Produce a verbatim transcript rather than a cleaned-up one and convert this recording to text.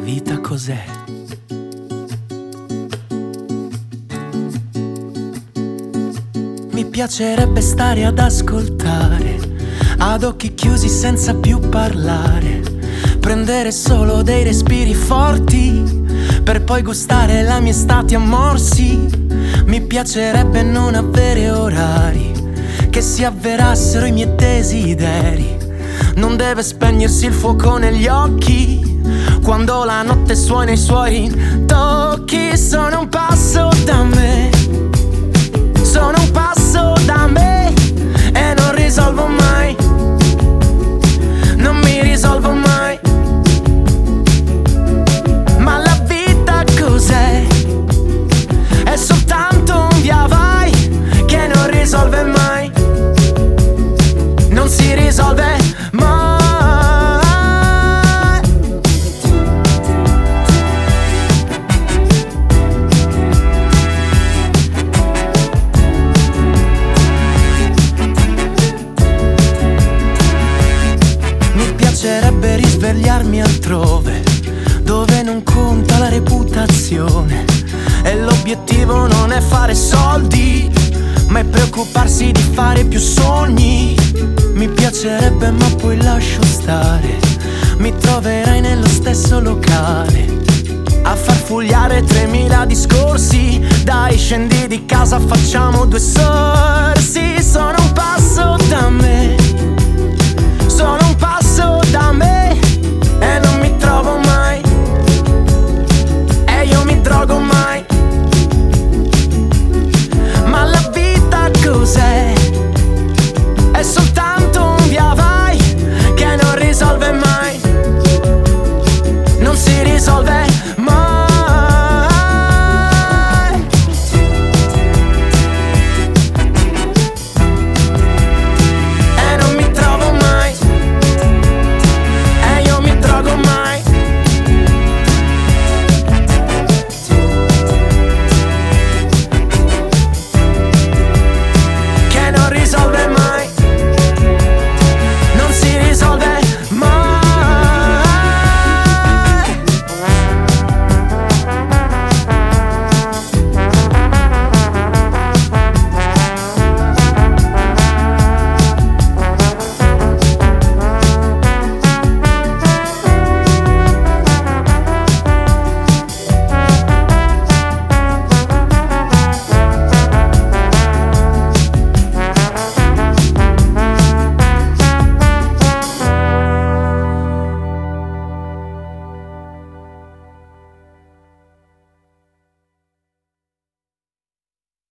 vita cos'è? Mi piacerebbe stare ad ascoltare, ad occhi chiusi senza più parlare, prendere solo dei respiri forti per poi gustare la mia estate a morsi. Mi piacerebbe non avere orari che si avverassero i miei desideri. Non deve spegnersi il fuoco negli occhi quando la notte suona i suoi tocchi. Sono un passo da me, sono un passo da me e non risolvo mai, non mi risolvo mai. Ma la vita cos'è? È soltanto un via vai che non risolve mai, non si risolve mai. Mi piacerebbe risvegliarmi altrove, dove non conta la reputazione e l'obiettivo non è fare soldi, ma è preoccuparsi di fare più sogni. Mi piacerebbe ma poi lascio stare, mi troverai nello stesso locale a far fugliare tremila discorsi. Dai, scendi di casa, facciamo due sorsi. Sono un passo da me,